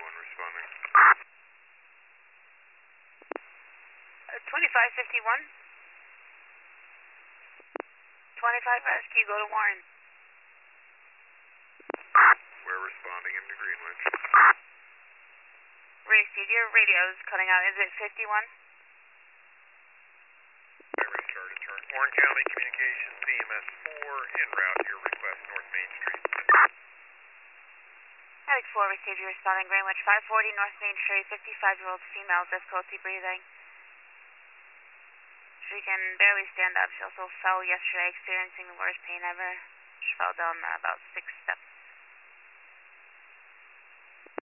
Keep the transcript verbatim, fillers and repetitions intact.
one responding. Uh, twenty-five fifty-one. twenty-five rescue, go to Warren. We're responding into Greenwich. Receive, your radio is cutting out. Is it fifty-one? I restarted turn. Warren County Communications, C M S four, en route to your request, North Main Street. Attic four, received, you responding Greenwich, five forty North Main Street, fifty-five-year-old female, difficulty breathing. She can barely stand up. She also fell yesterday, experiencing the worst pain ever. She fell down uh, about six steps.